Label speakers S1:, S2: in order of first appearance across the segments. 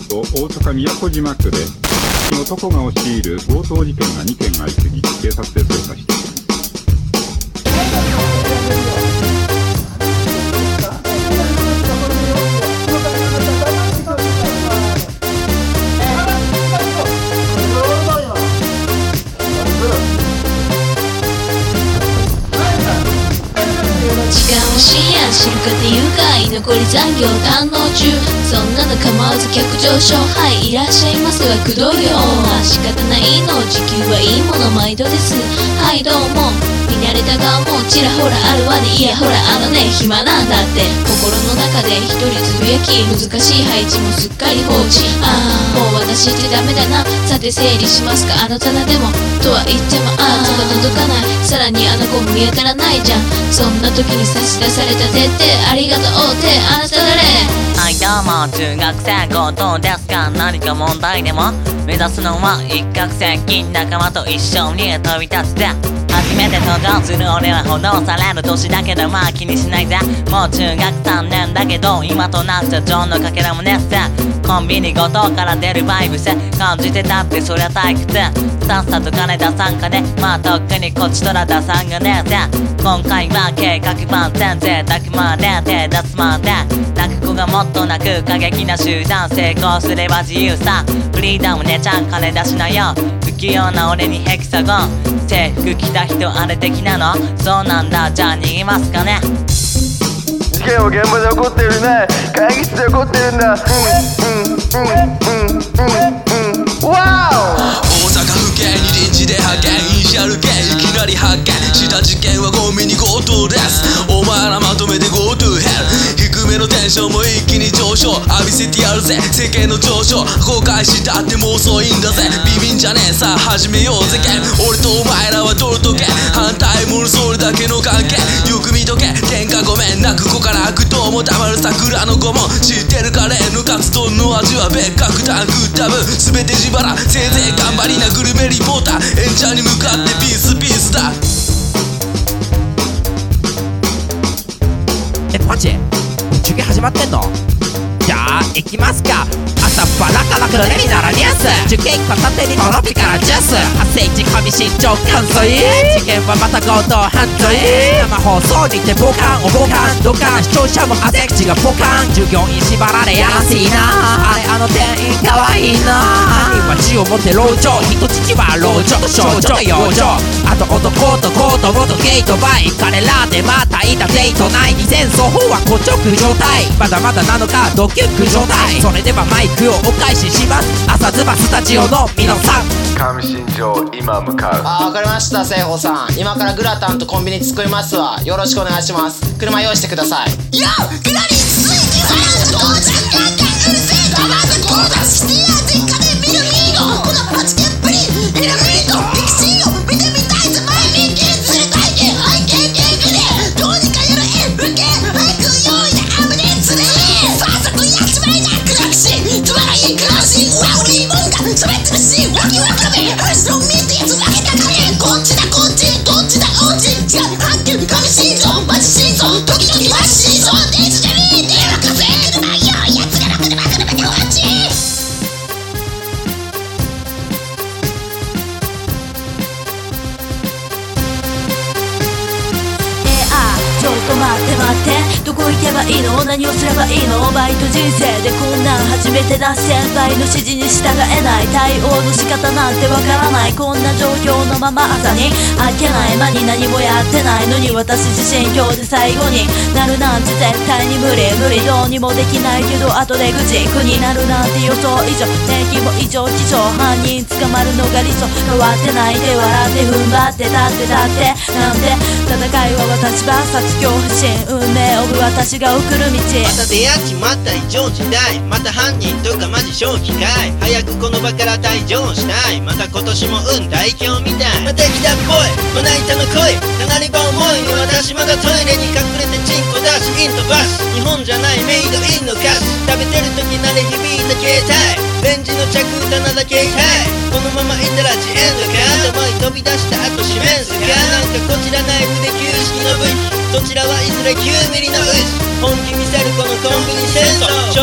S1: と大阪都島区で男が押し入る強盗事件が2件相次ぎ、警察で捜査しています。
S2: 深夜知るかっていうか居残り残業堪能中、そんなの構わず客上昇、はいいらっしゃいますはくどいよ、仕方ないの時給はいいもの毎度です、はいどうも見慣れた顔もちらほらあるわね、いやほら暇なんだって心の中で一人つぶやき、難しい配置もすっかり放置、もう私ってダメだな、さて整理しますかあの棚でもとは言っても手が届かない、さらにあの子も見当たらないじゃん、そんな時に差し出された手ってありがとうってあなた誰？
S3: はいどうも中学生強盗ですが、何か問題でも目指すのは一攫千金、仲間と一緒に飛び立つぜ、初めて登場する俺は補導される年だけどまあ気にしないぜ、もう中学3年だけど今となっちゃ情のかけらもねっせ、コンビニ強盗から出るバイブス感じてたってそりゃ退屈、さっさと金出さんかね、まあとっくにこっちとら出さんがねえぜ、今回は計画万全贅沢まで手出すまで、泣く子がもっと泣く過激な集団、成功すれば自由さ、フリーダムねちゃん金出しなよ、不器用な俺にヘキサゴン、制服着た人あれ的なの、そうなんだじゃあ逃げますかね、
S4: 事件は現場で起こっているね、会議室で起こってるんだ、ワオ
S5: 大阪府警に臨時で派遣、イニシャル K いきなり発見した事件はコンビニ強盗です、お前らまとめて Go to hell、 低めのテンションも一気に上昇、浴びせてやるぜ世間の上昇、後悔したってもう遅いんだぜ、ビビんじゃねえさあ始めようぜけん、俺とお前らは取るとけ、反対もそれだけの関係、よく見とけ喧嘩ごめん泣く子から悪党もたまる桜の子も、知ってるカレーのカツ丼の味は別格タングッダブ全て自腹、せいぜい頑張りなグルメリポーター、演者に向かってピースピースだ。
S6: マジ？中継始まってんの？じゃあ行きますか。朝っぱらからくるねみならニュース、受験片手にトロピカルジュース、発生時上身長関西、事件はまた強盗犯罪、生放送にてボカンおボカンドカン、視聴者も汗口がポカン、従業員縛られやすいな、あれ店員かわいいな、犯人は銃を持って籠城、人質は籠城、少女が養生、あと男とコート元ゲートバイ、彼らでまたいたデートない、二戦双方は硬直状態、まだまだなのかドキュック状態、それではマイクをお返しします、朝ズバスタジオの皆さん、
S4: 上新庄今向かう。
S7: わかりました聖宝さん、今からグラタンとコンビニ作りますわ、よろしくお願いします、車用意してください。
S8: よっグラリスイッチファランス到着ガンガンうるせえ黙ってゴーダシティア全家で見るミーゴ、このパチケップにエラフリートピクシーを見てみたいぜ、前にキッズで体験背景ゲームでどうにかやる F 系俳句用意でアムネツで早速やっちまいなクラクシーつまらいいクラシー、ワウリーモンが喋ってるしワキワクだべ、話を見てやつ分けたかね、こっちだこっちどっちだおうち違う半球上心臓マジ心臓ドキドキマジ心臓デイズジェリーで任せ車よやつらの車でお待ち。
S2: ちょっと待って待って、どこ行けばいいの、何をすればいいの、バイト人生でこんなん初めてだ、先輩の指示に従えない、対応の仕方なんてわからない、こんな状況のまま朝に明けない間に何もやってないのに、私自身今日で最後になるなんて絶対に無理どうにもできないけど後でぐじくになるなんて予想以上、天気も異常気象、犯人捕まるのが理想、変わってないで笑って踏ん張って立ってなんで戦いは私ばさつ恐怖心、運命を追う私が送る道、
S9: また出会っちまった異常事態、また犯人とかマジ正気かい、早くこの場から退場したい、また今年も代表みたい、また来たっぽいまな板の恋、かなりば重い私まだトイレに隠れてチンコ出しインとバス、日本じゃないメイドインの歌詞、食べてる時鳴れ響いた携帯、レンジの着歌なだ携帯、このままいたらジエンドか、頭に飛び出した後四面すか、なんかこちらナイフで旧式の武器、どちらはいずれ9ミリのウイス、本気見せるこのコンビニ戦争、賞味証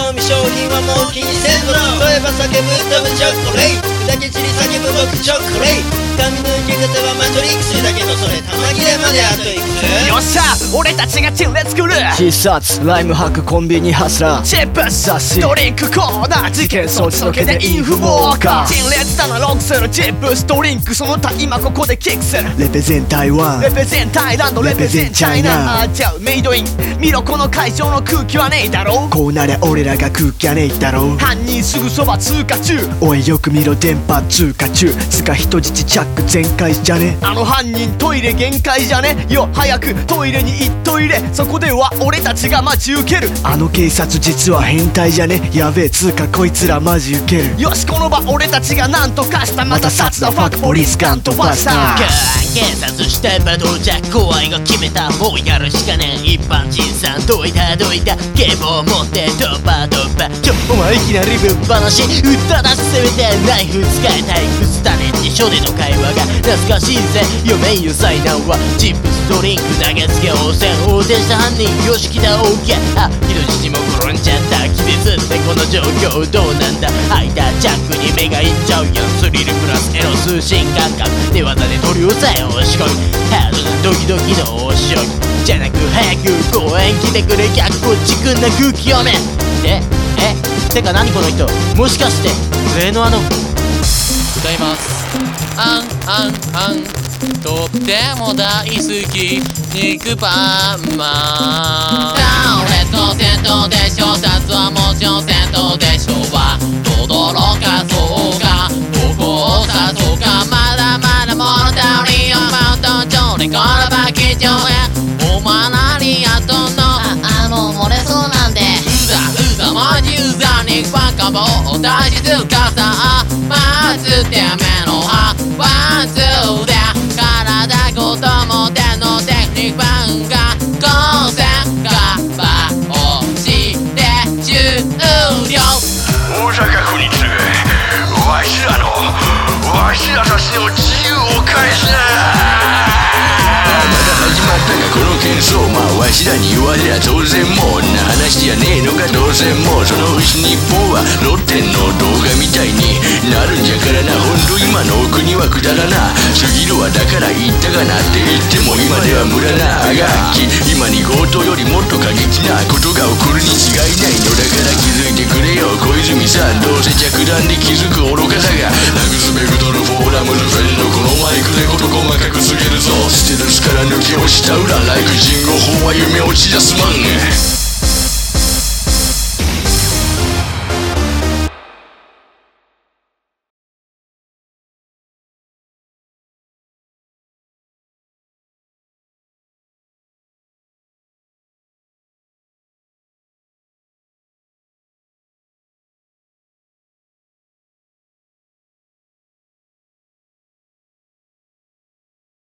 S9: 品はもう気にせんぞ。例えば叫ぶ飛ぶチョコレート砕け散り叫ぶ僕チョコレート。髪の受け方はマトリックスだけどそれ玉切れまであといくつ。
S6: よっしゃ俺たちがチンレ作る
S10: 必殺ライム吐くコンビニハスラー
S6: チップスドリンクコーナー事件装置のけでインフウォーカー陳列棚ロックするチップスドリンクその他今ここでキックする
S10: レペゼン台湾
S6: レペゼンタイランドレペゼンチャイナあちゃうメイドイン見ろこの会場の空気はねえだろ
S10: こうなりゃ俺らが空気はねえだろ
S6: 犯人すぐそば通過中
S10: おいよく見ろ電波通過中つか人質チャック全開じゃね
S6: あの犯人トイレ限界じゃねよ早くトイレに行っといれそこでは俺たちが待ち受ける
S10: あの警察実は変態じゃねやべえつうかこいつらマジウケる
S6: よしこの場俺たちがなんとかしたまた殺だファックポリスガンとバスター
S11: 警察してバトルじゃ怖いが決めたもうやるしかねえ一般人さんどいた警棒持ってドバドバお前いきなりぶっ放しただしせめてナイフ使いたいくすたねって初での会話が懐かしいぜ読めんよ災難はチップスドリンク投げつけ応戦横転した犯人よし来た OK あ人質も転んじゃった気絶ってこの状況どうなんだ開いたジャックに目がいっちゃうやんスリルプラスエロ通信感覚手技で取り押さえ押し込みハードなドキドキの押し置きじゃなく早く公園来てくれ逆こっちくんな空気読めてか何この人もしかして上の
S5: 歌いますあんとっても大好き肉パンマン俺と戦闘でしょ殺はもちろん戦闘でしょはとどろかそうかここをさそうかまだまだ物足りよマウント上でこのバキ上へお前何やっとんの
S11: もう漏れそうなんで
S5: うざマジうざにバカ棒を出しつかさまずてめの歯ワンツーで体ごともてのテクニックバンが光線がバをして終了
S4: 大阪府に次ぐわしらたちの自由を返す
S5: まだ始まったがこの喧騒わしらに言われりゃ当然もうな話じゃねえのかどうせもうそのうち日本はロッテンの動画みたいになるんじゃからなほんと今のお国はくだらな過ぎるはだから言ったかなって言っても今では無駄なあがき今に強盗よりもっと過激なことが起こるに違いないのだから気づいてくれよ小泉さんどうせ着弾で気づく愚かさがなくすべくドルフォーラムズフェンのこのマイクでこと細かく告げるぞステルスから抜け落ちた裏ライク人語法は夢落ちやすまん